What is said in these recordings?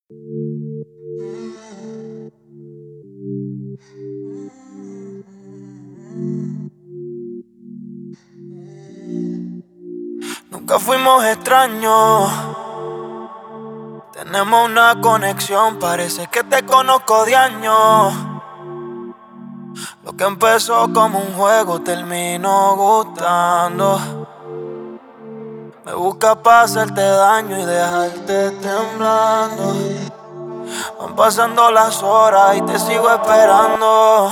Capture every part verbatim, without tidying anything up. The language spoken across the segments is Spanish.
Nunca fuimos extraños, tenemos una conexión, parece que te conozco de años. Lo que empezó como un juego terminó gustando. Me buscas para hacerte daño y dejarte temblando. Van pasando las horas y te sigo esperando.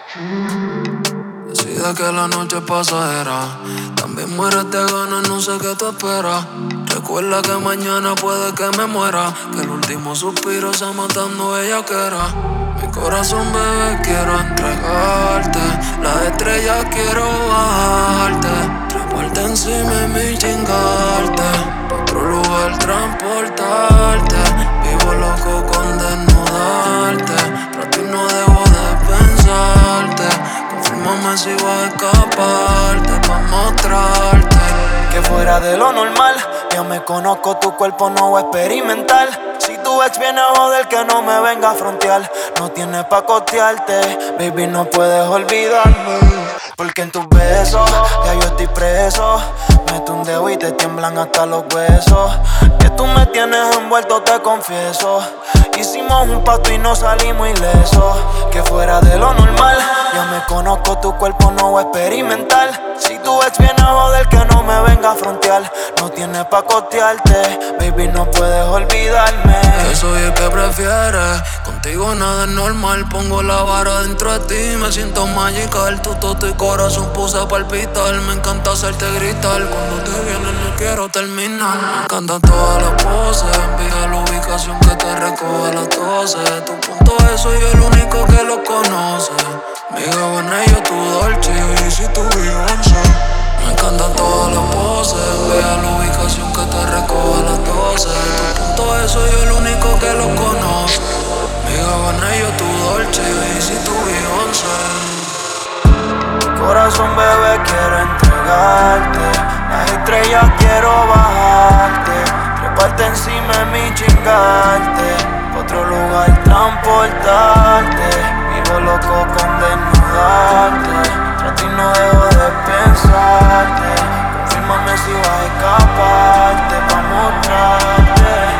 Decide que la noche es pasajera, también mueres de ganas, no sé qué tú esperas. Recuerda que mañana puede que me muera, que el último suspiro sea matando bellaquera. Mi corazón, bebé, quiero entregarte, las estrellas quiero bajarte, treparte encima de mí, chingarte, pa' otro lugar transportarte. Vivo loco con desnudarte, pero a ti no debo de pensarte. Confírmame si vas a escaparte pa' mostrarte que fuera de lo normal. Ya me conozco, tu cuerpo no va a experimentar. Si tu ex viene a joder, que no me venga a frontear. No tienes pa' costearte, baby, no puedes olvidarme. Porque en tus besos ya yo estoy preso. Meto un dedo y te tiemblan hasta los huesos. Que tú me tienes envuelto, te confieso. Hicimos un pacto y no salimos ilesos. Que fuera de lo normal. Ya me conozco, tu cuerpo no va a experimentar. Si tu ex viene a joder, que no me venga a frontear. No tienes pa' costearte, baby, no puedes olvidarme. Que soy el que prefieres, contigo nada es normal. Pongo la vara dentro de ti, me siento magical. Tu toto y corazón puse a palpitar. Me encanta hacerte gritar, cuando te vienes no quiero terminar. Me encantan todas las poses, envía la ubicación que te recoge a las doce. Tu punto es, soy el único que lo conoce. Mi Gabbana y yo tu Dolce, y si tu Beyoncé. Me encantan todas las poses, envía la ubicación que te recoge a las doce. Tu punto es, soy el único que lo conoce. Mi Gabbana y yo tu Dolce, y si tu Beyoncé. Mi corazón, bebé, quiero entregarte, las estrellas quiero bajarte, treparte encima de mí, chingarte, pa' otro lugar transportarte. Vivo loco con desnudarte, a ti no dejo de pensarte. Confírmame si vas a escaparte pa' mostrarte